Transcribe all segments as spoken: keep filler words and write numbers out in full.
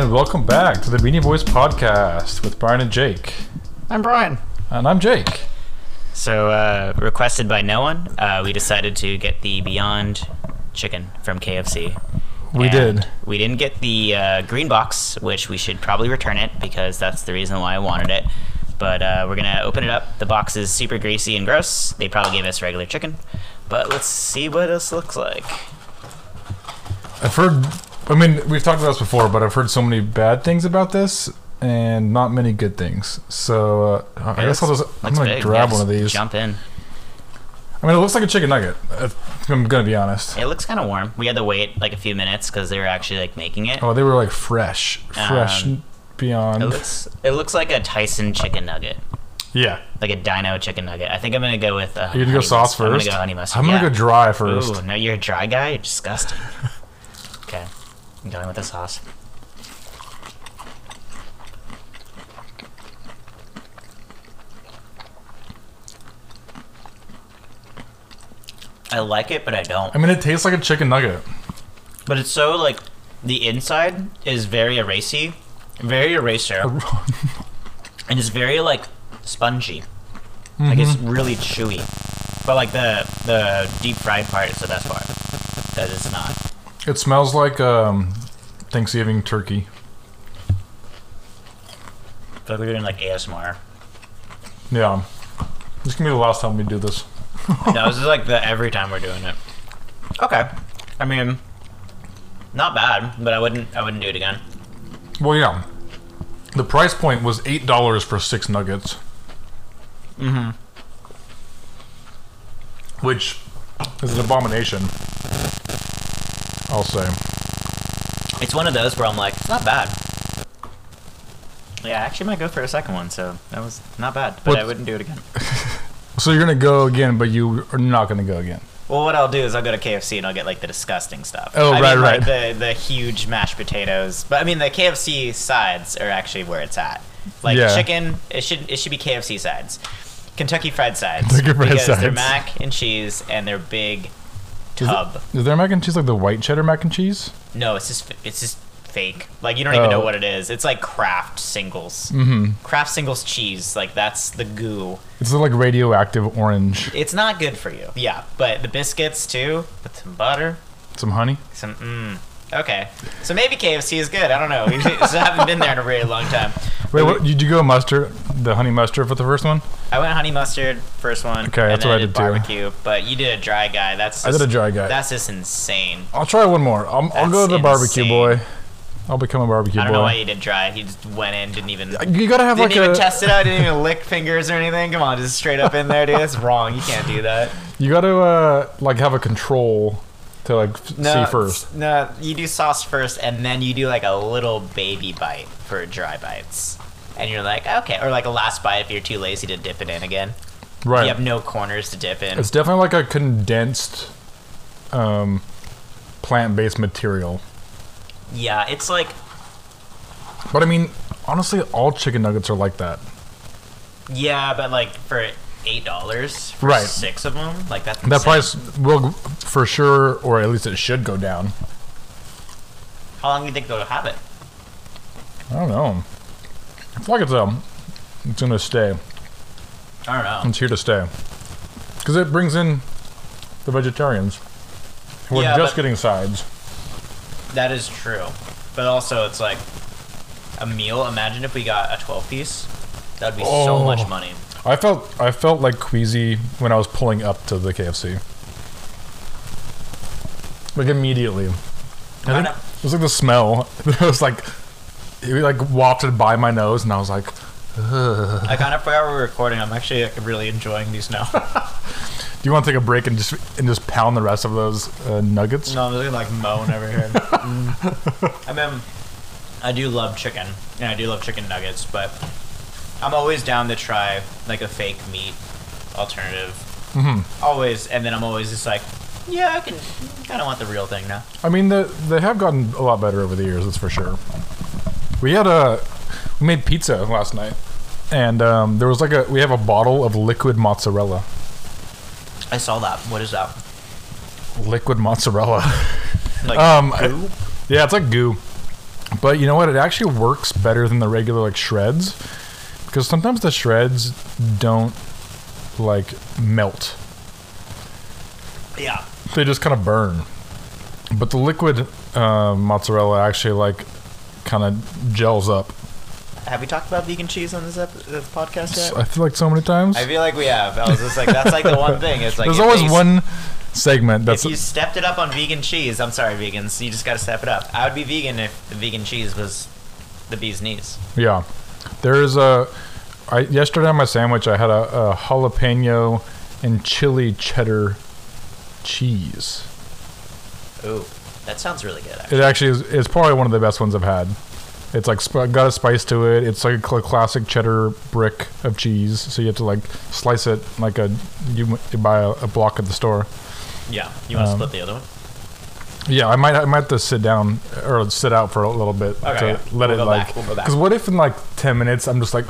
And welcome back to the Beanie Boys podcast with Brian and Jake. I'm Brian. And I'm Jake. So, uh, requested by no one, uh, we decided to get the Beyond Chicken from K F C. We And did. We didn't get the uh, green box, which we should probably return it because that's the reason why I wanted it. But uh, we're going to open it up. The box is super greasy and gross. They probably gave us regular chicken. But let's see what this looks like. I've heard, I mean, we've talked about this before, but I've heard so many bad things about this and not many good things. So uh, I It guess looks- I'll just, I'm looks going to big. grab Yeah, one of just these. Jump in. I mean, it looks like a chicken nugget. if I'm going to be honest. It looks kind of warm. We had to wait like a few minutes because they were actually like making it. Oh, they were like fresh. Fresh Um, Beyond. It looks, it looks like a Tyson chicken nugget. Yeah. Like a dino chicken nugget. I think I'm gonna go with. Uh, You're going to go honey sauce mustard. first? I'm gonna go honey mustard. I'm going to yeah. go dry first. Ooh, no, you're a dry guy. You're disgusting. Okay, I'm going with the sauce. I like it, but I don't. I mean, it tastes like a chicken nugget. But it's so like the inside is very erasy, very eraser, and it's very like spongy. Mm-hmm. Like it's really chewy. But like the the deep fried part is the best part. That it's not. It smells like um, Thanksgiving turkey. I feel like we're doing like A S M R. Yeah. This can be the last time we do this. No, this is like the every time we're doing it. Okay. I mean, not bad, but I wouldn't I wouldn't do it again. Well, yeah. The price point was eight dollars for six nuggets. Mm-hmm. Which is an abomination, I'll say. It's one of those where I'm like, it's not bad. Yeah, I actually might go for a second one, so that was not bad, but What- I wouldn't do it again. So you're going to go again, but you are not going to go again. Well, what I'll do is I'll go to K F C and I'll get like the disgusting stuff. Oh, I right, mean, right. Like, the the huge mashed potatoes, but I mean the K F C sides are actually where it's at. Like Yeah. chicken, it should it should be K F C sides, Kentucky Fried sides, Kentucky Fried because they're sides. mac and cheese and they're big Is, tub. it, is there mac and cheese like the white cheddar mac and cheese? No, it's just it's just fake. Like you don't even Oh. know what it is. It's like Kraft singles, Mm-hmm. Kraft singles cheese. Like that's the goo. It's like radioactive orange. It's not good for you. Yeah, but the biscuits too with some butter. Some honey. Some mm. Okay, so maybe K F C is good. I don't know. We just haven't been there in a very long time. Wait, But what, did you go mustard, the honey mustard for the first one? I went honey mustard first one. Okay, and that's then what I I did too. barbecue. But you did a dry guy. That's I just, did a dry guy. That's just insane. I'll try one more. I'll, I'll go That's to the barbecue insane. boy. I'll become a barbecue I don't boy. know why you did dry. You just went in, didn't even You gotta have didn't like even a. test it out. Didn't even lick fingers or anything. Come on, just straight up in there, dude. That's wrong. You can't do that. You gotta uh, like have a control to like f- No, see first. No, you do sauce first, and then you do like a little baby bite for dry bites. And you're like, okay, or like a last bite if you're too lazy to dip it in again. Right. You have no corners to dip in. It's definitely like a condensed um, plant-based material. Yeah, it's like But I mean, honestly, all chicken nuggets are like that. yeah, but like for eight dollars for Right. six of them, like that's That insane. price will, for sure, or at least it should go down. How long do you think they'll have it? I don't know. I feel like it's um, it's gonna stay. I don't know. It's here to stay. Because it brings in the vegetarians. We're Yeah, just but- getting sides. That is true, but also it's like a meal. Imagine if we got a twelve piece. That'd be so Oh. much money. I felt I felt like queasy when I was pulling up to the K F C. Like immediately. I think Kinda- it was like the smell. It was like it like wafted by my nose, and I was like, ugh. I kind of forgot we were recording. I'm actually like, really enjoying these now. Do you want to take a break and just and just pound the rest of those uh, nuggets? No, I'm just gonna like moan over here. Mm. I mean, I do love chicken, and I do love chicken nuggets, but I'm always down to try like a fake meat alternative. Mm-hmm. Always, and then I'm always just like, yeah, I can kind of want the real thing now. I mean, the, they have gotten a lot better over the years. That's for sure. We had a we made pizza last night, and um, there was like a we have a bottle of liquid mozzarella. I saw that. What is that? Liquid mozzarella. Like um, goo? I- yeah, it's like goo. But you know what? It actually works better than the regular like shreds, because sometimes the shreds don't like melt. Yeah. They just kind of burn. But the liquid uh, mozzarella actually like kind of gels up. Have we talked about vegan cheese on this, ep- this podcast yet? I feel like so many times. I feel like we have. I was just like, that's like the one thing. It's like There's if always they- one segment that's If you stepped it up on vegan cheese, I'm sorry, vegans, you just got to step it up. I would be vegan if the vegan cheese was the bee's knees. yeah. There is a. I yesterday on my sandwich I had a, a jalapeno and chili cheddar cheese. Ooh, that sounds really good. Actually. It actually is. It's probably one of the best ones I've had. It's like sp- got a spice to it. It's like a cl- classic cheddar brick of cheese. So you have to like slice it like a you, you buy a, a block at the store. Yeah, you want to Um, split the other one? Yeah, I might I might have to sit down or sit out for a little bit Okay, to yeah. let We'll it go like. back, we'll go back. Because what if in like ten minutes I'm just like,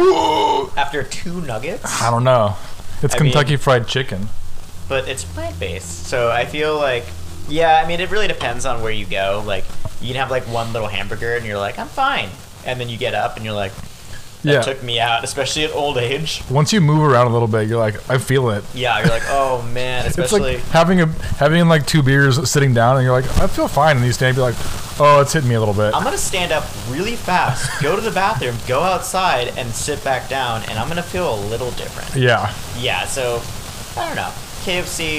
After two nuggets, I don't know. It's I Kentucky mean- Fried Chicken. but it's plant based, so I feel like, yeah, I mean, it really depends on where you go. Like, you can have like one little hamburger, and you're like, I'm fine, and then you get up, and you're like, that Yeah. took me out, especially at old age. Once you move around a little bit, you're like, I feel it. Yeah, you're like, oh man, It's especially. like having a having like two beers, sitting down, and you're like, I feel fine, and you stand, and be like, oh, it's hitting me a little bit. I'm gonna stand up really fast, go to the bathroom, go outside, and sit back down, and I'm gonna feel a little different. Yeah. Yeah, so I don't know. K F C,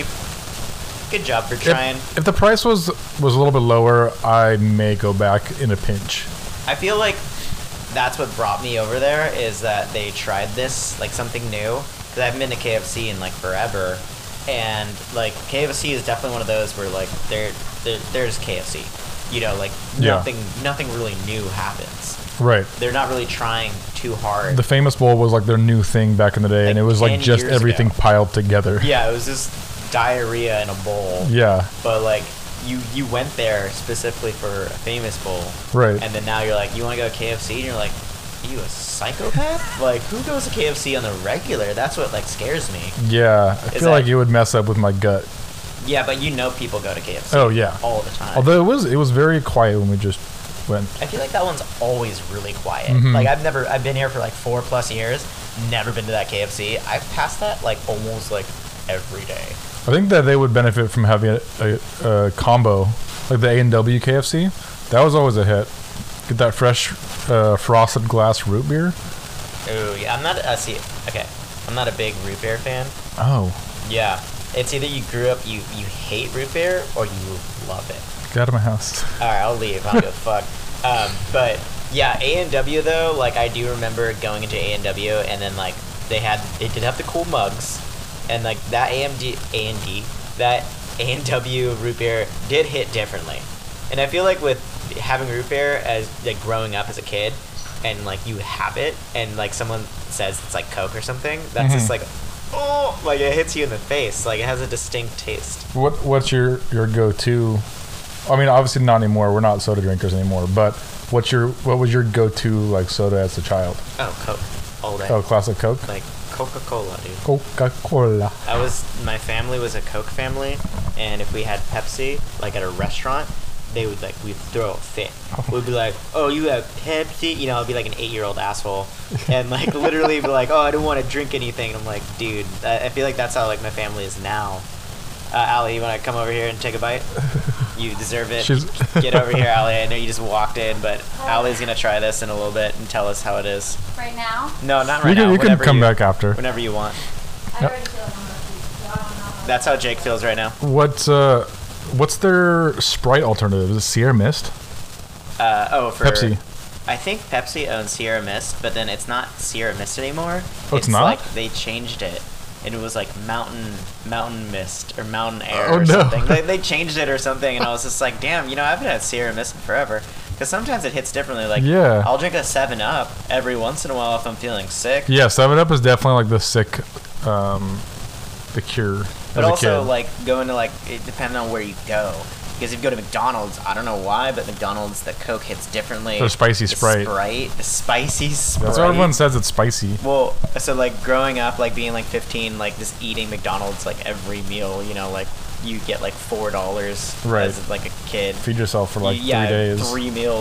good job for trying. If, if the price was was a little bit lower, I may go back in a pinch. I feel like that's what brought me over there is that they tried this, like something new. Because I haven't been to K F C in like forever, and like K F C is definitely one of those where like there, there there's K F C. You know, like Yeah. nothing nothing really new happens. Right. They're not really trying too hard. The famous bowl was like their new thing back in the day, Like and it was like ten just years everything ago. piled together. Yeah, it was just diarrhea in a bowl. Yeah. But like you you went there specifically for a famous bowl, Right. and then now you're like, you want to go to K F C, and you're like, are you a psychopath? Like, who goes to K F C on the regular? That's what like scares me. Yeah. I Is feel like that- it would mess up with my gut. Yeah, but you know people go to K F C. Oh yeah. all the time. Although it was it was very quiet when we just went. I feel like that one's always really quiet. Mhm. Like I've never, I've been here for like four plus years, never been to that K F C. I've passed that like almost like every day. I think that they would benefit from having a, a, a combo like the A and W K F C. That was always a hit. Get that fresh uh, frosted glass root beer. Ooh, yeah, I'm not. Uh, see, okay, I'm not a big root beer fan. Oh, Yeah, it's either you grew up, you you hate root beer, or you love it. get out of my house. All right, I'll leave. I don't give a fuck. Um, but yeah, A and W though, like I do remember going into A and W, and then like they had, they did have the cool mugs, and like that A M D, A and D, that A and W root beer did hit differently. And I feel like with having root beer as like growing up as a kid, and like you have it, and like someone says it's like Coke or something, that's just Mhm. like, oh, like it hits you in the face. Like it has a distinct taste. What what's your your go to? I mean, obviously not anymore. We're not soda drinkers anymore. But what's your what was your go to like soda as a child? Oh, Coke, all day. Oh, classic Coke. Like Coca-Cola, dude. Coca Cola. I was, my family was a Coke family, and if we had Pepsi, like at a restaurant, they would like, we'd throw a fit. We'd be like, oh, you have Pepsi? You know, I'd be like an eight-year-old asshole, and like literally be like, oh, I don't want to drink anything. And I'm like, dude, I, I feel like that's how like my family is now. Uh, Allie, you want to come over here and take a bite? You deserve it. She's Get over here, Allie. I know you just walked in, but Allie's gonna try this in a little bit and tell us how it is. Right now? No, not right You can now. you can whenever come you, back after. Whenever you want. I Yep. already feel like I'm gonna pee, so I don't know. That's how Jake feels right now. What's uh what's their Sprite alternative? Is it Sierra Mist? Uh, oh, for Pepsi. I think Pepsi owns Sierra Mist, but then it's not Sierra Mist anymore. Oh, it's not? Like they changed it, and it was like Mountain Mountain Mist or Mountain Air Oh, or no. something. They, they changed it or something, and I was just like, damn, you know, I haven't had Sierra Mist in forever. Because sometimes it hits differently. Like, Yeah. I'll drink a Seven Up every once in a while if I'm feeling sick. Yeah, Seven Up is definitely like the sick, um, the cure But as a also, kid. like, going to, like, it depends on where you go. Because if you go to McDonald's, I don't know why, but McDonald's, the Coke hits differently. Or spicy The Sprite. Sprite. The spicy Sprite. That's what everyone says. It's spicy. Well, so, like, growing up, like, being, like, fifteen, like, just eating McDonald's, like, every meal, you know, like, you get, like, four dollars Right. as, like, a kid. Feed yourself for like You- yeah, three days. three meals.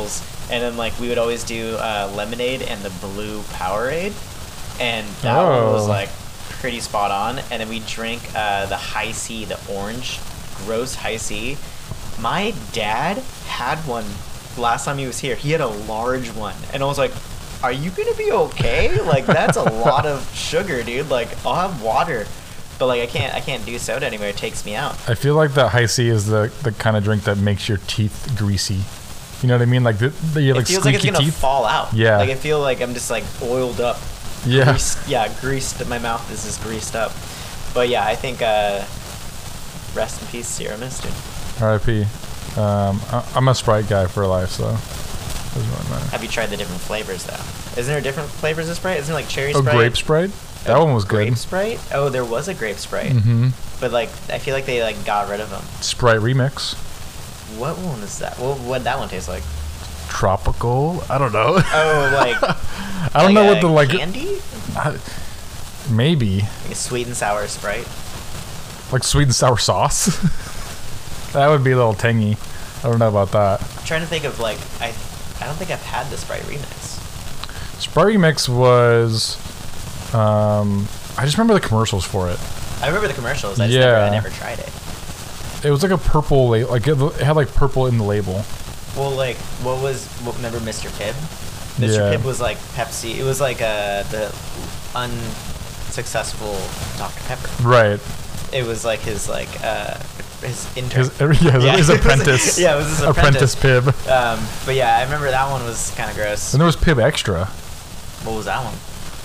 And then like we would always do uh, lemonade and the blue Powerade, and that Oh. one was like pretty spot on. And then we drink uh, the High C, the orange, gross High C. My dad had one last time he was here. He had a large one, and I was like, "Are you gonna be okay? Like that's a lot of sugar, dude. Like I'll have water." But like I can't, I can't do soda anymore. It takes me out. I feel like that High C is the, the kind of drink that makes your teeth greasy. You know what I mean? Like the, the you have, like It feels like it's squeaky gonna teeth. fall out. Yeah. Like I feel like I'm just like oiled up. Yeah. Greased, yeah, greased. My mouth is just greased up. But yeah, I think uh, rest in peace, Sierra Mist, dude. R I P. Um, I, I'm a Sprite guy for life, so doesn't really matter. Have you tried the different flavors though? Isn't there different flavors of Sprite? Isn't there like cherry Oh, Sprite? grape Sprite? That one was good. Grape Sprite? Oh, there was a grape Sprite. Mm-hmm. But like, I feel like they like got rid of them. Sprite Remix. What one is that? What what that one taste like? Tropical? I don't know. Oh, like I don't like know a what the like. candy? I, maybe Like a sweet and sour Sprite. like sweet and sour sauce. That would be a little tangy. I don't know about that. I'm trying to think of like I I don't think I've had the Sprite remix. Sprite Remix was. Um, I just remember the commercials for it. I remember the commercials. I just never, Yeah. I never tried it. It was like a purple, la- like it, it had like purple in the label. Well, like what was what, remember Mister Pibb? Mister Yeah. Pibb was like Pepsi. It was like uh, the unsuccessful Doctor Pepper. Right. It was like his like uh, his intern. His, yeah, Yeah, his it was like- apprentice. yeah, it was his apprentice. apprentice. Pib. Um, but yeah, I remember that one was kind of gross. And there was Pib Extra. What was that one?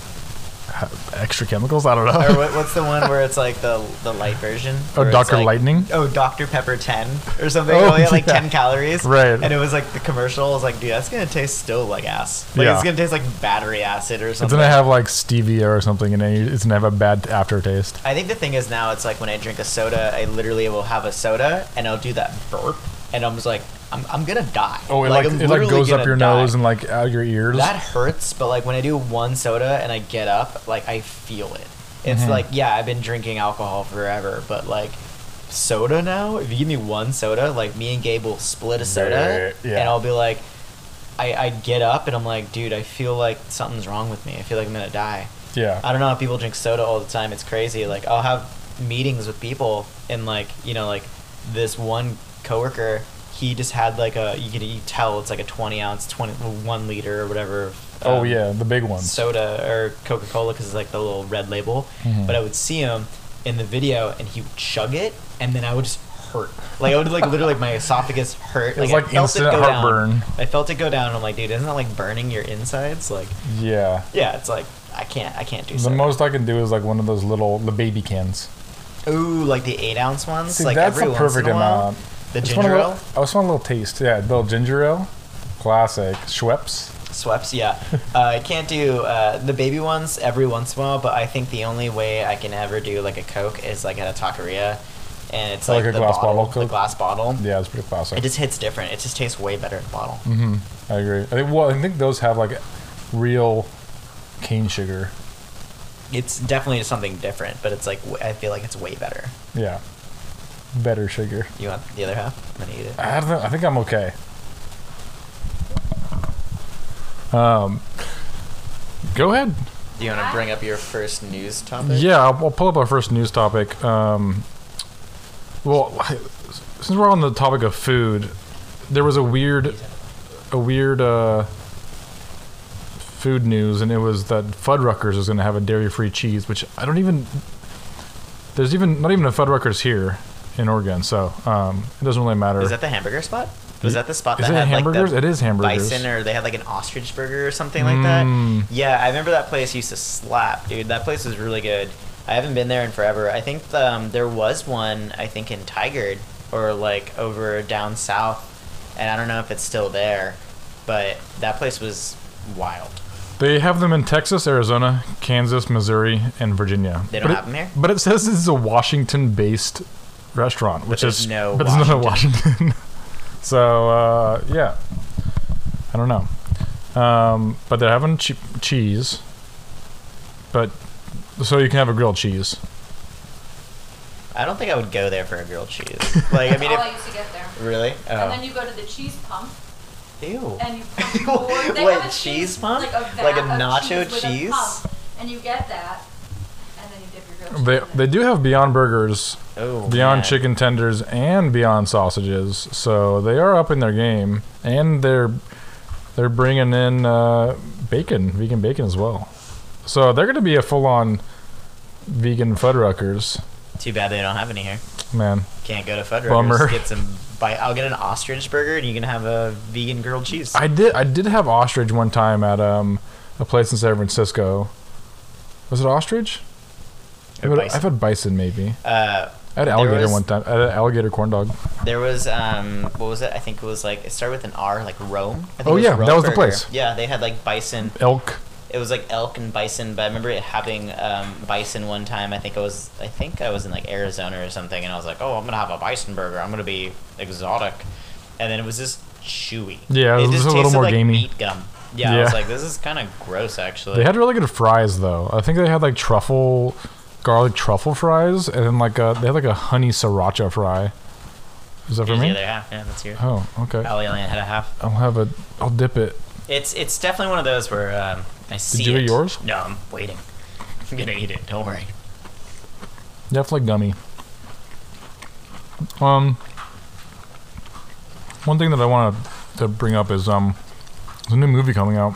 Extra chemicals? I don't know. Or what, what's the one where it's like the the light version? Oh, Where it's Doctor like, Lightning? Oh, Doctor Pepper ten or something. Oh, Oh, only had like yeah. ten calories. Right. And it was like the commercial was like, dude, that's gonna taste still like ass. Like Yeah. it's gonna taste like battery acid or It's something. gonna have like stevia or something, and then it's gonna have a bad aftertaste. I think the thing is now it's like when I drink a soda, I literally will have a soda and I'll do that burp, and I'm just like, I'm, I'm gonna die. Oh, it like, I'm it like literally goes up gonna your die. nose and like out your ears. That hurts, but like when I do one soda and I get up, like I feel it. It's Mhm. like, yeah, I've been drinking alcohol forever, but like soda now, if you give me one soda, like me and Gabe will split a soda, Yeah. and I'll be like, I, I get up and I'm like, dude, I feel like something's wrong with me. I feel like I'm gonna die. Yeah. I don't know if people drink soda all the time. It's crazy. Like I'll have meetings with people and like, you know, like this one coworker, he just had like a, you can you tell it's like a twenty ounce, twenty one liter or whatever. Oh um, yeah, the big ones. soda or Coca-Cola because it's like the little red label. Mhm. But I would see him in the video and he would chug it, and then I would just hurt. Like I would like literally my esophagus hurt. It was I like felt instant it go heartburn. Down. I felt it go down. And I'm like, dude, isn't that like burning your insides? Like, Yeah. yeah, it's like I can't, I can't do. The soda. most I can do is like one of those little the baby cans. Ooh, like the eight ounce ones. See, like that's every the once perfect in a while. amount. The I just want ginger a ale. little, I just want a little taste. Yeah, a little ginger ale, classic. Schweppes. Sweps, yeah. uh, I can't do uh, the baby ones every once in a while, but I think the only way I can ever do like a Coke is like at a taqueria, and it's Oh, like, like a the glass bottle the Coke? glass bottle. Yeah, it's pretty classic. It just hits different. It just tastes way better in the bottle. hmm I agree. I think, well, I think those have like real cane sugar. It's definitely something different, but it's like w- I feel like it's way better. Yeah, better sugar. You want the other half? I'm gonna eat it. I don't know, I think I'm okay. Um, go ahead. Do you want to bring up your first news topic? Yeah, I'll, I'll pull up our first news topic. Um, well, since we're on the topic of food, there was a weird, a weird uh, food news, and it was that Fuddruckers is going to have a dairy-free cheese, which I don't even. There's even not even a Fuddruckers here in Oregon, so um, it doesn't really matter. Is that the hamburger spot? Was that the spot Is that it had hamburgers? like the It is hamburgers. bison, or they had like an ostrich burger or something like that? Mm. Yeah, I remember that place used to slap, dude. That place was really good. I haven't been there in forever. I think um, there was one, I think in Tigard or like over down south, and I don't know if it's still there, but that place was wild. They have them in Texas, Arizona, Kansas, Missouri, and Virginia. They don't but have it, them here? But it says this is a Washington-based restaurant, which there's is no but there's no Washington. So uh, yeah, I don't know. Um, but they're having che- cheese, but so you can have a grilled cheese. I don't think I would go there for a grilled cheese. Like, I mean, All I if, used to get there. really? And then Oh. you go to the cheese pump, Ew. And you pump forward. They What, have a cheese pump? Like a vat Like a of nacho cheese? With cheese? a pump, and you get that, and then you dip your grilled They cheese in they it. do have Beyond Burgers, Oh, Beyond man. Chicken Tenders, and Beyond Sausages. So they are up in their game, and they're they're bringing in uh, bacon, vegan bacon as well. So they're going to be a full-on vegan Fuddruckers, Too bad they don't have any here. man. Can't go to Fuddruckers. Bummer. Get some. Bite. I'll get an ostrich burger, and you can have a vegan grilled cheese. I did I did have ostrich one time at um a place in San Francisco. Was it ostrich? Or I've had, bison. I've had bison maybe. Uh, I had alligator was- one time. I had an alligator corn dog. there was um, what was it? I think it was like it started with an R, like Rome. I think Oh, it was yeah, Rome that was the Burger. place. Yeah, they had like bison. Elk. It was like elk and bison, but I remember it having um, bison one time. I think I was, I think I was in like Arizona or something, and I was like, "Oh, I'm gonna have a bison burger. I'm gonna be exotic," and then it was just chewy. Yeah, it was just a little tasted more like gamey. meat gum. Yeah, I Yeah. was like, "This is kind of gross, actually." They had really good fries though. I think they had like truffle, garlic truffle fries, and then like a, they had like a honey sriracha fry. Is that for Here's the me? other half. Yeah, that's yours. Oh, okay. Probably only had a half. I'll have a. I'll dip it. It's it's definitely one of those where um, I see you it. eat yours? No, I'm waiting. I'm gonna eat it. Don't worry. Definitely gummy. Um, one thing that I want to bring up is um, there's a new movie coming out.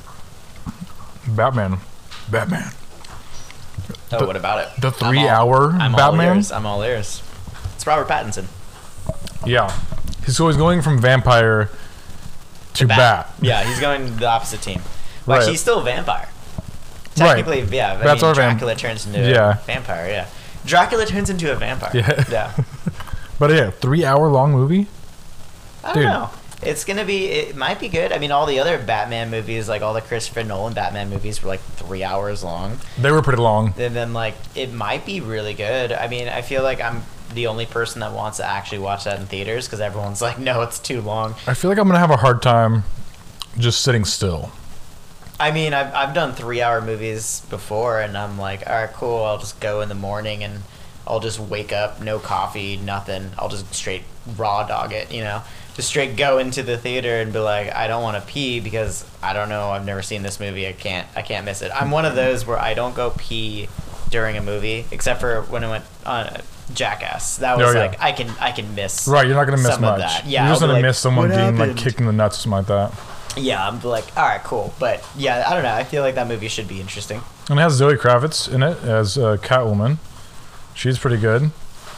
Batman. Batman. Oh, The- what about it? the I'm all- three-hour I'm all Batman? ears. I'm all ears. It's Robert Pattinson. Yeah. So he's going from vampire to bat. Yeah, he's going the opposite team. Like Right. he's still a vampire. Right. Technically, yeah. I Bats mean, are vamp- Dracula turns into Yeah. a vampire. Yeah. Dracula turns into a vampire. Yeah. Yeah. But yeah, three-hour long movie. I don't Dude. know. It's gonna be. It might be good. I mean, all the other Batman movies, like all the Christopher Nolan Batman movies, were like three hours long. They were pretty long. And then like it might be really good. I mean, I feel like I'm the only person that wants to actually watch that in theaters because everyone's like, no, it's too long. I feel like I'm gonna have a hard time just sitting still. I mean, I've I've done three hour movies before, and I'm like, all right, cool. I'll just go in the morning and I'll just wake up, no coffee, nothing. I'll just straight raw dog it, you know. Just straight go into the theater and be like, I don't want to pee because I don't know. I've never seen this movie. I can't. I can't miss it. I'm one of those where I don't go pee during a movie, except for when I went on Jackass. That was Oh, yeah. like I can I can miss. Right, you're not gonna miss some of much. that. Yeah, you're just I'll be gonna like, miss someone "What being like happened?" kicked in the nuts or something like that. Yeah, I'm like, all right, cool. But yeah, I don't know. I feel like that movie should be interesting. And it has Zoe Kravitz in it as uh, Catwoman. She's pretty good.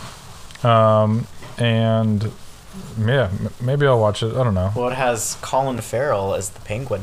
Um, and yeah, m- maybe I'll watch it. I don't know. Well, it has Colin Farrell as the Penguin.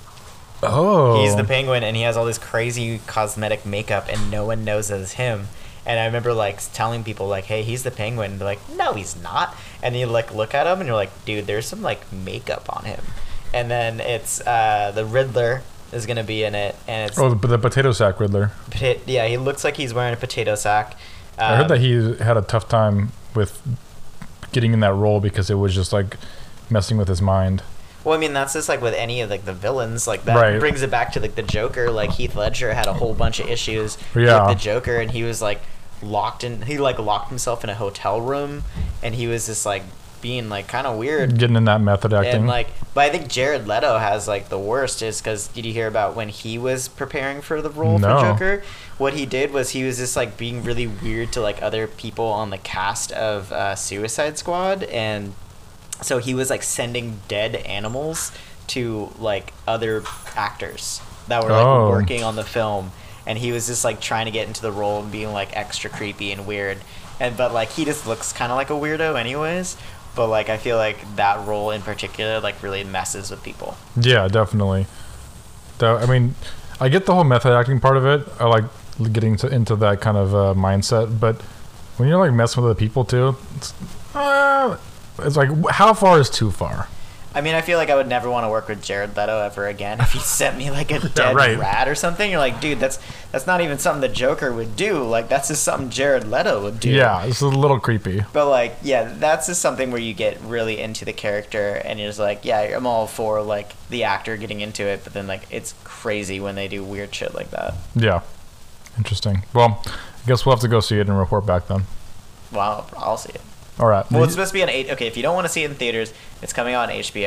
Oh, He's the Penguin, and he has all this crazy cosmetic makeup, and no one knows that it's him. And I remember like telling people like, "Hey, he's the Penguin." And they're like, "No, he's not." And you like look at him, and you're like, "Dude, there's some like makeup on him." And then it's uh, the Riddler is gonna be in it, and it's Oh, the, the potato sack Riddler. pota- yeah, he looks like he's wearing a potato sack. I heard Um, that he had a tough time with getting in that role because it was just like messing with his mind. Well, I mean, that's just like with any of like the villains, like that Right. brings it back to like the Joker. Like Heath Ledger had a whole bunch of issues Yeah. with the Joker, and he was like locked in. He like locked himself in a hotel room, and he was just like being like kind of weird. Getting in that method acting. And like, but I think Jared Leto has like the worst is because did you hear about when he was preparing for the role No. for Joker? What he did was he was just like being really weird to like other people on the cast of uh, Suicide Squad, and so he was like sending dead animals to like other actors that were like Oh. working on the film, and he was just like trying to get into the role and being like extra creepy and weird, and but like he just looks kind of like a weirdo anyways. But like I feel like that role in particular like really messes with people. Yeah, definitely. That, I mean, I get the whole method acting part of it. I like getting to, into that kind of uh, mindset. But when you're like messing with other people too, it's, uh, it's like how far is too far? I mean, I feel like I would never want to work with Jared Leto ever again. If he sent me like a dead right. rat or something, you're like, dude, that's that's not even something the Joker would do. Like that's just something Jared Leto would do. Yeah, it's a little creepy. But like, yeah, that's just something where you get really into the character, and you're just like, yeah, I'm all for like the actor getting into it, but then like it's crazy when they do weird shit like that. Yeah, interesting. Well, I guess we'll have to go see it and report back then. Well, I'll see it. All right. Well, it's supposed to be on eight. Okay, if you don't want to see it in theaters, it's coming out on H B O.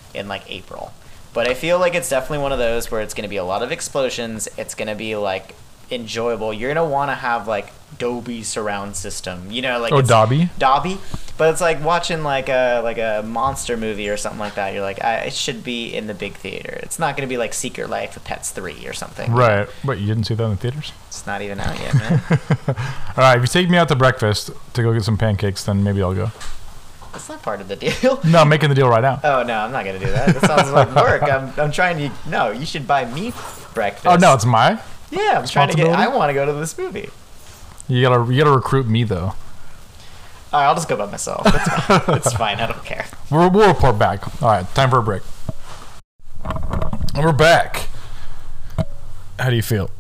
in like April. But I feel like it's definitely one of those where it's going to be a lot of explosions. It's going to be like enjoyable. You're going to want to have like Dolby surround system, you know, like Oh, it's- Dobby? Dobby, but it's like watching like a like a monster movie or something like that. You're like, I, it should be in the big theater. It's not going to be like Secret Life of Pets three or something. Right. But you didn't see that in the theaters? It's not even out yet, man. All right. If you take me out to breakfast to go get some pancakes, then maybe I'll go. That's not part of the deal. No, I'm making the deal right now. Oh no, I'm not gonna do that. That sounds like work. I'm, I'm trying to. No, you should buy me breakfast. Oh, no, it's my. Yeah, I'm trying to get. I responsibility? want to go to this movie. You gotta, you gotta recruit me though. All right, I'll just go by myself. It's fine. It's fine. I don't care. We'll, we'll report back. All right, time for a break. And we're back. How do you feel?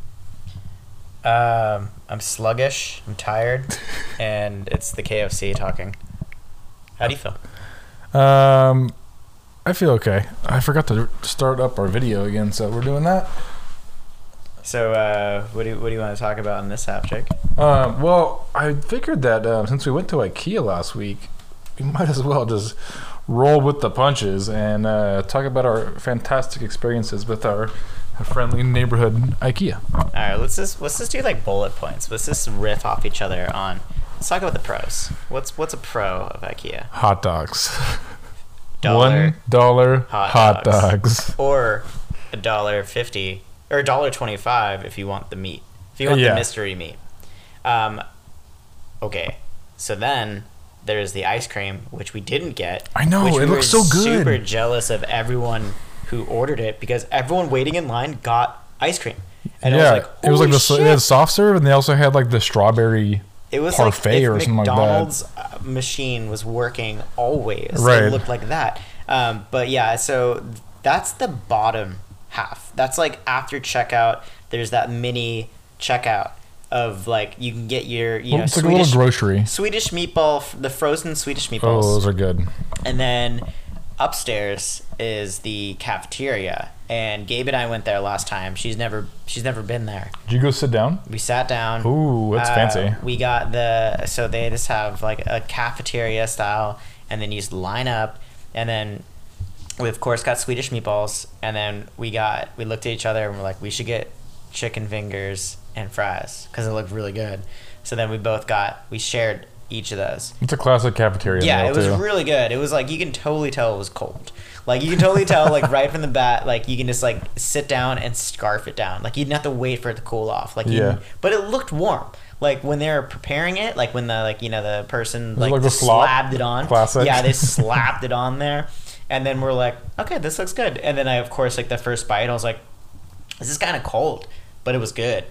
Um, I'm sluggish. I'm tired, and it's the K F C talking. How do you feel? Um, I feel okay. I forgot to start up our video again, so we're doing that. So, uh, what do you, what do you want to talk about in this subject? Um, well, I figured that uh, since we went to IKEA last week, we might as well just roll with the punches and uh, talk about our fantastic experiences with our friendly neighborhood IKEA. All right, let's just let's just do like bullet points. Let's just riff off each other on. Let's talk about the pros. What's what's a pro of IKEA? Hot dogs. Dollar One dollar hot hot, dogs. dogs. or a dollar fifty or a dollar twenty-five if you want the meat. If you want Yeah. the mystery meat. Um, okay, so then there's the ice cream, which we didn't get. I know, which it we looks were so good. Super jealous of everyone who ordered it because everyone waiting in line got ice cream, and yeah, I was like, it was like "Holy the shit." they had soft serve, and they also had like the strawberry. It was parfait like if or something like that. McDonald's uh, machine was working always. Right. It looked like that. Um, but yeah, so that's the bottom half. That's like after checkout. There's that mini checkout of like you can get your you Well, know it's like a Swedish little grocery. Swedish meatball, f- the frozen Swedish Oh, meatballs, those are good. and then upstairs is the cafeteria. And Gabe and I went there last time. She's never she's never been there. Did you go sit down? We sat down. Ooh, that's Uh, fancy. We got the so they just have like a cafeteria style, and then you just line up, and then we of course got Swedish meatballs, and then we got we looked at each other and we're like, we should get chicken fingers and fries because it looked really good. So then we both got we shared each of those. It's a classic cafeteria Yeah, meal it was too. really good. It was like you can totally tell it was cold. Like you can totally tell like right from the bat. Like you can just like sit down and scarf it down. Like you didn't have to wait for it to cool off. Like you, Yeah. but it looked warm. Like when they were preparing it, like when the like you know the person it like, like the just slop? slapped it on. Classic. Yeah, they slapped it on there, and then we're like, okay, this looks good. And then I of course like the first bite, I was like, this is kind of cold, but it was good.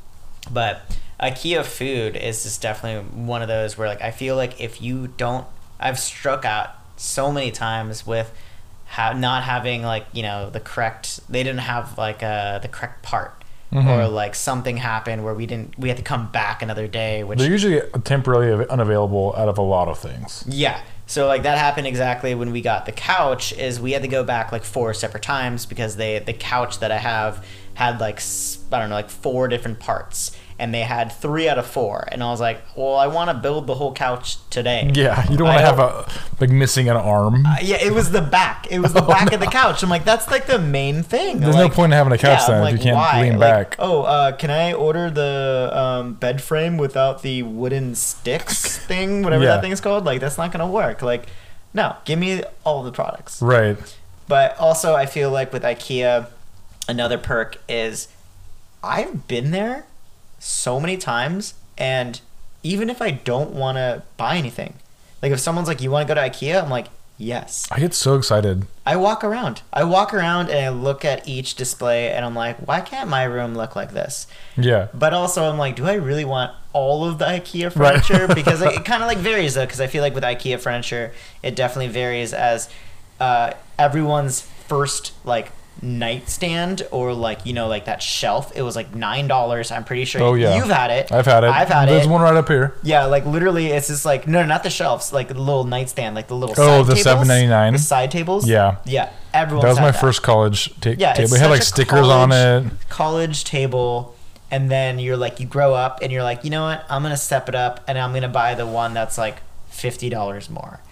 But IKEA food is just definitely one of those where like I feel like if you don't, I've struck out so many times with ha- not having like you know the correct. They didn't have like uh, the correct part, Mhm. or like something happened where we didn't. We had to come back another day, which They're usually temporarily av- unavailable out of a lot of things. yeah. So like that happened exactly when we got the couch. Is we had to go back like four separate times because they the couch that I have had like s- I don't know like four different parts, and they had three out of four, and I was like, well, I want to build the whole couch today. Yeah, you don't want I to have don't- a like missing an arm. Uh, yeah, it was the back. It was the Oh, back of the no. couch. I'm like, that's like the main thing. There's Like, no point in having a couch yeah, I'm then like, if you can't why? lean Like, back. oh, uh, can I order the um, bed frame without the wooden sticks thing, whatever Yeah. that thing is called? Like, that's not gonna work. Like, no, give me all the products. Right. But also, I feel like with IKEA, another perk is I've been there so many times, and even if I don't want to buy anything, like if someone's like, "You want to go to IKEA?" I'm like, "Yes." I get so excited. I walk around. I walk around and I look at each display, and I'm like, "Why can't my room look like this?" Yeah. But also, I'm like, "Do I really want all of the IKEA Right. furniture?" Because it, it kind of like varies though. Because I feel like with IKEA furniture, it definitely varies as uh, everyone's first like nightstand or like you know like that shelf. It was like nine dollars. I'm pretty sure Oh, yeah. you've had it. I've had it. I've had There's it. one right up here. Yeah, like literally, it's just like no, not the shelves, like the little nightstand, like the little Oh, side the tables, seven ninety-nine? the side tables. Yeah. yeah. Everyone. That was my first college ta- Yeah, table. it's It had such like a stickers on it. college- college table, and then you're like, you grow up, and you're like, you know what? I'm gonna step it up, and I'm gonna buy the one that's like fifty dollars more.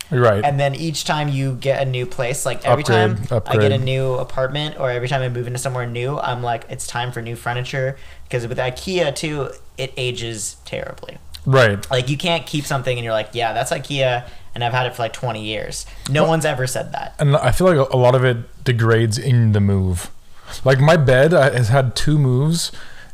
Right. And then each time you get a new place, like every Upgrade, time I upgrade. get a new apartment or every time I move into somewhere new, I'm like, it's time for new furniture. Because with IKEA too, it ages terribly. Right. Like you can't keep something and you're like, yeah, that's IKEA, and I've had it for like twenty years. No Well- one's ever said that. And I feel like a lot of it degrades in the move. Like my bed uh, has had two moves,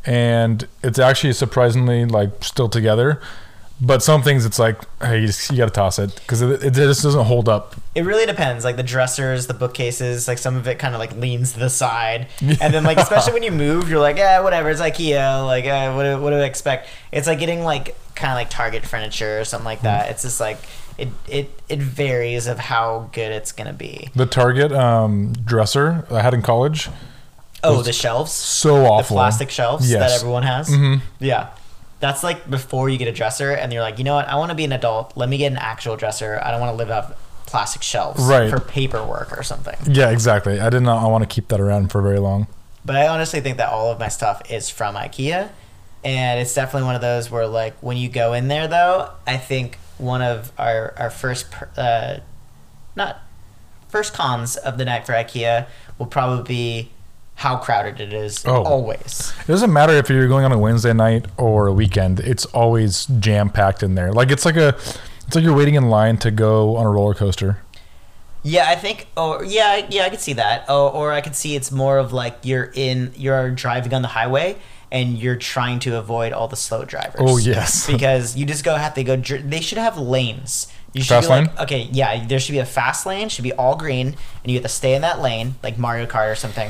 and it's actually surprisingly like still together. But some things it's like, hey, you, just, you gotta toss it because it, it just doesn't hold up. It really depends. Like the dressers, the bookcases, like some of it kind of like leans to the side, and then like especially when you move, you're like, yeah, whatever, it's IKEA. Like, uh, what do, what do I expect? It's like getting like kind of like Target furniture or something like that. It's just like it it it varies of how good it's gonna be. The Target um, dresser I had in college, Oh, the shelves, so the awful. plastic shelves that Yes. everyone has. Mhm. Yeah. That's like before you get a dresser and you're like, you know what, I want to be an adult. Let me get an actual dresser. I don't want to live off plastic shelves Right. for paperwork or something. Yeah, exactly. I did not. I want to keep that around for very long. But I honestly think that all of my stuff is from IKEA. And it's definitely one of those where, like, when you go in there, though, I think one of our, our first, per- uh, not first cons of the night for IKEA will probably be how crowded it is. Oh. Always. It doesn't matter if you're going on a Wednesday night or a weekend. It's always jam packed in there. Like it's like a, it's like you're waiting in line to go on a roller coaster. Yeah, I think, or yeah, yeah, I could see that. Oh, or I could see it's more of like you're in, you're driving on the highway and you're trying to avoid all the slow drivers. Oh, yes. Because you just go have to go. dr- They should have lanes. You should Fast be like, lane? okay, yeah, there should be a fast lane. Should be all green, and you have to stay in that lane, like Mario Kart or something.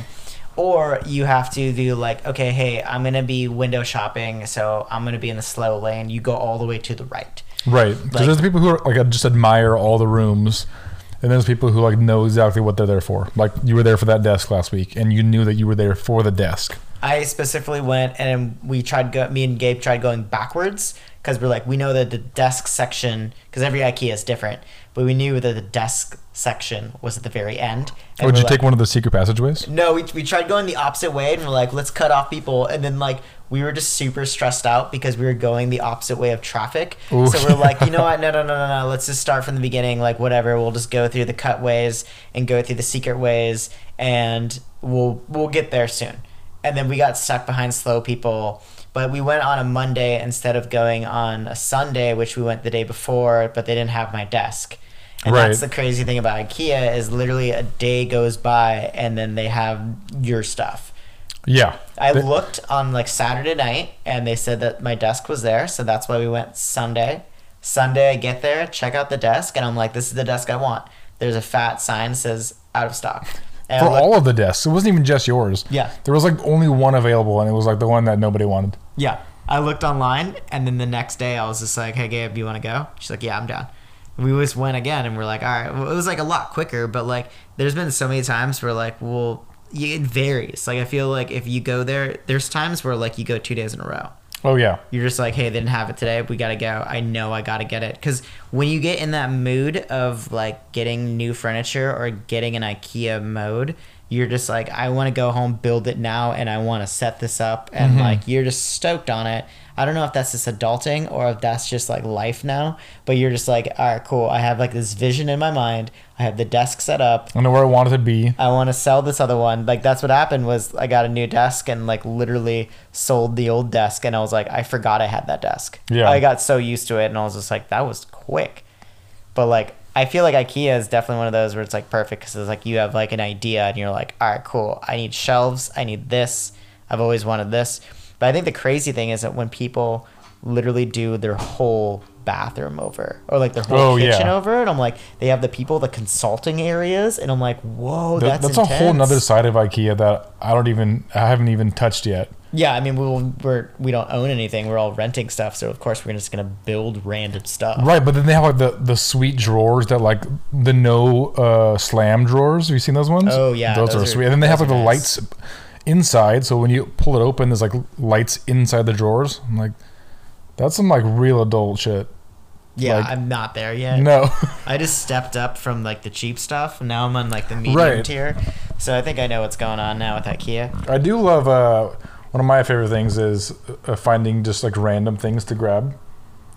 Or you have to do like, okay, hey, I'm gonna be window shopping, so I'm gonna be in the slow lane. You go all the way to the right. Right. Because Like- there's people who are like just admire all the rooms, and there's people who like know exactly what they're there for. Like you were there for that desk last week, and you knew that you were there for the desk. I specifically went and we tried go. Me and Gabe tried going backwards because we're like we know that the desk section, because every IKEA is different, but we knew that the desk section was at the very end. Or did we're you like, take one of the secret passageways? No, we we tried going the opposite way, and we're like, let's cut off people, and then like we were just super stressed out because we were going the opposite way of traffic. Ooh. So we're like, you know what? No, no, no, no, no. Let's just start from the beginning. Like whatever. We'll just go through the cut ways and go through the secret ways, and we'll we'll get there soon. And then we got stuck behind slow people. But we went on a Monday instead of going on a Sunday, which we went the day before, but they didn't have my desk. And Right. that's the crazy thing about IKEA is literally a day goes by and then they have your stuff. Yeah. I They- looked on like Saturday night and they said that my desk was there, so that's why we went Sunday. Sunday I get there, check out the desk, and I'm like, this is the desk I want. There's a fat sign that says out of stock. And for I looked- all of the desks. It wasn't even just yours. Yeah. There was like only one available, and it was like the one that nobody wanted. Yeah. I looked online, and then the next day I was just like, hey, Gabe, do you want to go? She's like, yeah, I'm down. We just went again, and we're like, all right. Well, it was like a lot quicker, but like, there's been so many times where like, well, it varies. Like, I feel like if you go there, there's times where like you go two days in a row. Oh yeah. You're just like, hey, they didn't have it today. We got to go. I know I got to get it. Because when you get in that mood of like getting new furniture or getting an IKEA mode, you're just like, I want to go home, build it now, and I want to set this up. And Mm-hmm. like, you're just stoked on it. I don't know if that's just adulting or if that's just like life now, but you're just like, all right, cool. I have like this vision in my mind. I have the desk set up. I know where I wanted to be. I want to sell this other one. Like that's what happened was I got a new desk and like literally sold the old desk, and I was like, I forgot I had that desk. Yeah. I got so used to it, and I was just like, that was quick. But like I feel like IKEA is definitely one of those where it's like perfect because it's like you have like an idea and you're like, all right, cool. I need shelves. I need this. I've always wanted this. But I think the crazy thing is that when people literally do their whole bathroom over or like their whole Oh, kitchen yeah. over, and I'm like, they have the people, the consulting areas, and I'm like, whoa, Th- that's that's a whole intense. nother side of IKEA that I don't even, I haven't even touched yet. Yeah, I mean, we'll, we're we don't own anything. We're all renting stuff, so of course we're just gonna build random stuff. Right, but then they have like the, the sweet drawers that like the no uh, slam drawers. Have you seen those ones? Oh, yeah, those, those are, are- sweet. And then they have those like are the nice. lights inside, so when you pull it open, there's like lights inside the drawers. I'm like, that's some like real adult shit. Yeah, Like- I'm not there yet. No. I just stepped up from like the cheap stuff. Now I'm on like the medium Right. tier, so I think I know what's going on now with IKEA. I do love uh, one of my favorite things is uh, finding just like random things to grab.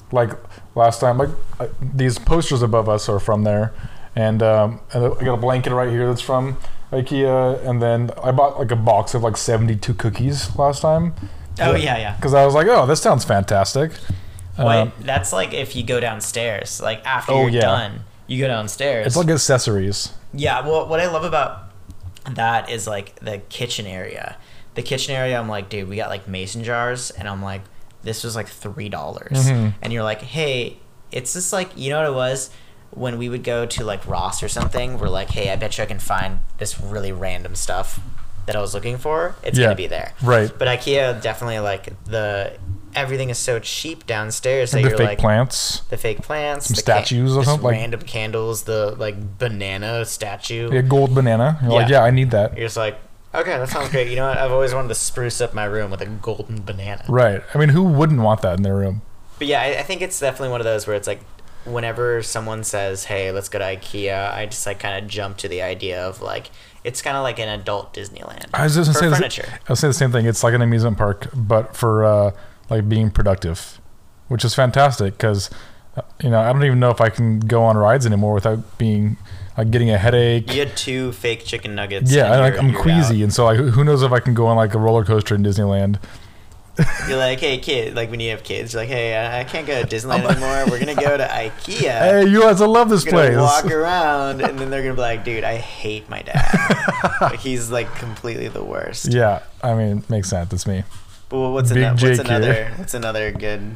like last time, like uh, these posters above us are from there, and um, and I got a blanket right here that's from IKEA, and then I bought like a box of like seventy-two cookies last time. Oh yeah, yeah. Because I was like, oh, this sounds fantastic. Wait, Um, that's like if you go downstairs, like after Oh, you're yeah. done, you go downstairs. it's like accessories. Yeah, well, what I love about that is like the kitchen area. The kitchen area, I'm like, dude, we got like mason jars, and I'm like, this was like three dollars, Mhm. and you're like, hey, it's just like, you know what it was when we would go to like Ross or something. We're like, hey, I bet you I can find this really random stuff that I was looking for. It's Yeah. gonna be there, Right. But IKEA definitely like the everything is so cheap downstairs that the you're fake like plants. the fake plants, Some the ca- statues or just something, like- random candles, the like banana statue. A gold banana. You're like, Yeah. yeah, I need that. You're just like, okay, that sounds great. You know what? I've always wanted to spruce up my room with a golden banana. Right. I mean, who wouldn't want that in their room? But yeah, I, I think it's definitely one of those where it's like, whenever someone says, "Hey, let's go to IKEA," I just like kind of jump to the idea of like, it's kind of like an adult Disneyland I was just for gonna say furniture. The, I was saying the same thing. It's like an amusement park, but for uh, like being productive, which is fantastic because you know I don't even know if I can go on rides anymore without being like getting a headache. You had two fake chicken nuggets. Yeah, and I, like, you're- I'm you're queasy, out. and so like who knows if I can go on like a roller coaster in Disneyland. You're like, hey, kid. Like when you have kids, you're like, hey, I I can't go to Disneyland anymore. We're gonna go to IKEA. Hey, you guys, I love this We're gonna place. walk around, and then they're gonna be like, dude, I hate my dad. Like, he's like completely the worst. Yeah, I mean, makes sense. It's me. But what's, Big ano- what's Jake another? here. What's another good,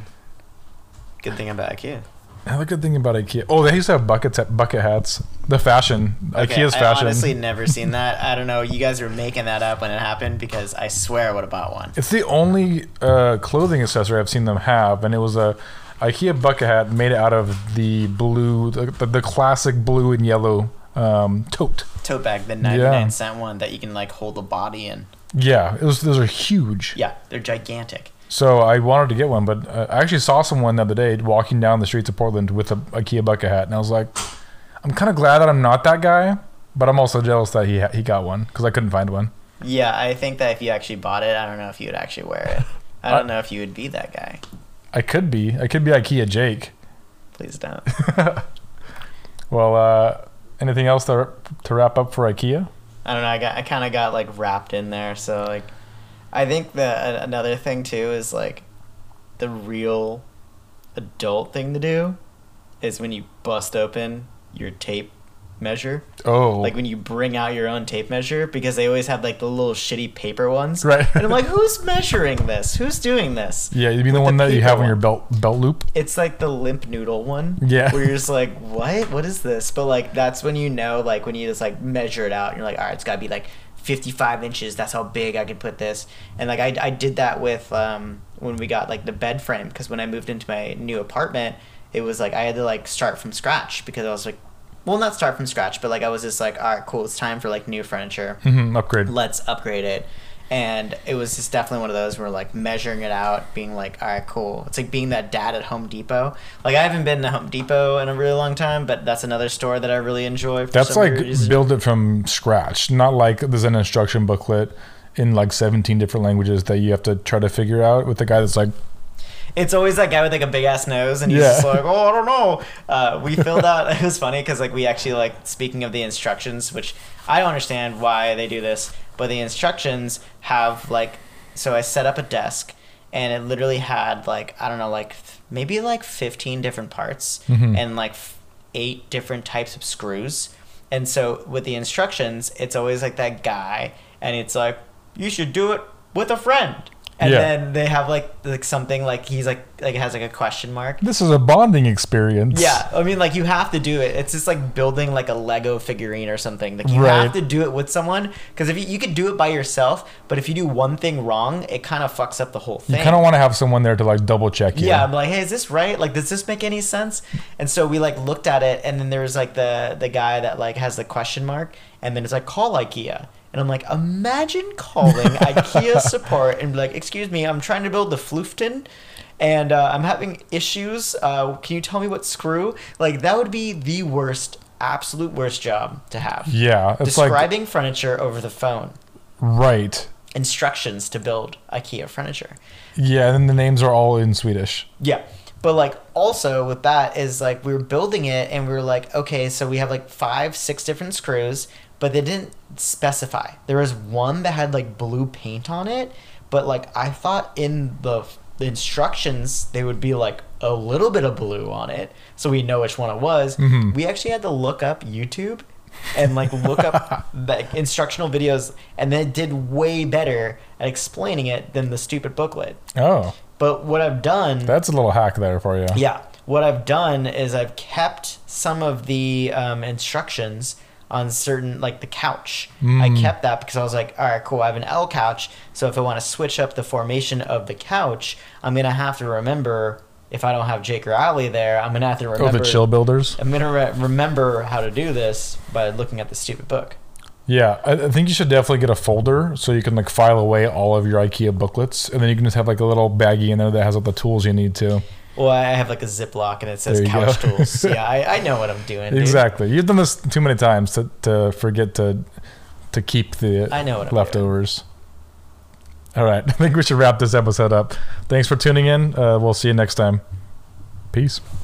good thing about IKEA? Another good thing about IKEA. Oh, they used to have bucket bucket hats. The fashion, Okay, IKEA's I fashion. honestly never seen that. I don't know. You guys were making that up when it happened because I swear I would have bought one. It's the only uh, clothing accessory I've seen them have, and it was a IKEA bucket hat made out of the blue, the, the, the classic blue and yellow um, tote. Tote bag, the ninety-nine Yeah. cent one that you can like hold the body in. Yeah, it was. Those are huge. Yeah, they're gigantic. So I wanted to get one, but uh, I actually saw someone the other day walking down the streets of Portland with a IKEA bucket hat, and I was like, I'm kind of glad that I'm not that guy, but I'm also jealous that he ha- he got one because I couldn't find one. Yeah, I think that if you actually bought it, I don't know if you would actually wear it. I don't know if you would be that guy. I could be. I could be IKEA Jake. Please don't. Well, uh, anything else to to wrap up for IKEA? I don't know. I got I kind of got like wrapped in there. So like, I think that another thing too is like, the real adult thing to do is when you bust open your tape measure. Oh, Like when you bring out your own tape measure, because they always have like the little shitty paper ones. Right. And I'm like, who's measuring this? Who's doing this? yeah, you mean the with one the that you paper have on your one. belt belt loop? It's like the limp noodle one. Yeah. Where you're just like, what? What is this? But like, that's when you know, like when you just like measure it out and you're like, all right, it's gotta be like fifty-five inches. That's how big I could put this. And like, I, I did that with, um, when we got like the bed frame. Cause when I moved into my new apartment, it was like, I had to like start from scratch because I was like, well, not start from scratch, but like I was just like, all right, cool. It's time for like new furniture. Mm-hmm, upgrade. Let's upgrade it. And it was just definitely one of those where like measuring it out, being like, all right, cool. It's like being that dad at Home Depot. Like I haven't been to Home Depot in a really long time, but that's another store that I really enjoy. For That's some like weird reason. build it from scratch, not like there's an instruction booklet in like seventeen different languages that you have to try to figure out with the guy that's like, It's always that guy with like a big ass nose, and he's Yeah. just like, oh, I don't know. Uh, we filled out. It was funny because like we actually like speaking of the instructions, which I don't understand why they do this, but the instructions have like, so I set up a desk, and it literally had like I don't know like maybe like fifteen different parts Mhm. and like f- eight different types of screws, and so with the instructions, it's always like that guy, and it's like you should do it with a friend. And Yeah. then they have like like something like he's like like it has like a question mark. this is a bonding experience. Yeah, I mean like you have to do it. It's just like building like a Lego figurine or something. Like you Right. have to do it with someone because if you, you could do it by yourself, but if you do one thing wrong, it kind of fucks up the whole You thing. kind of want to have someone there to like double check you. Yeah, I'm like, hey, is this right? Like, does this make any sense? And so we like looked at it, and then there's like the the guy that like has the question mark, and then it's like call IKEA. And I'm like, imagine calling IKEA support and be like, excuse me, I'm trying to build the Floofton, and uh, I'm having issues. Uh, can you tell me what screw? Like, that would be the worst, absolute worst job to have. Yeah, it's like Describing furniture over the phone. right. Instructions to build IKEA furniture. Yeah, and then the names are all in Swedish. Yeah. But like also with that is like we were building it and we were like, okay, so we have like five, six different screws, but they didn't specify. There was one that had like blue paint on it, but like I thought in the, the instructions they would be like a little bit of blue on it, so we know which one it was. Mm-hmm. We actually had to look up YouTube and like look up the instructional videos, and then it did way better at explaining it than the stupid booklet. Oh, But what I've done, that's a little hack there for you. yeah, what I've done is I've kept some of the um, instructions on certain, like the couch. Mm. I kept that because I was like, all right, cool, I have an L couch, so if I want to switch up the formation of the couch, I'm going to have to remember, if I don't have Jake or Ali there, I'm going to have to remember. Oh, the chill builders? I'm going to re- remember how to do this by looking at the stupid book. Yeah, I, I think you should definitely get a folder so you can like file away all of your IKEA booklets, and then you can just have like a little baggie in there that has all the tools you need to. Well, I have like a Ziploc and it says There you couch go. tools. Yeah, I, I know what I'm doing, dude. Exactly. You've done this too many times to, to forget to to keep the I know what I'm leftovers. All right, I think we should wrap this episode up. Thanks for tuning in. Uh, we'll see you next time. Peace.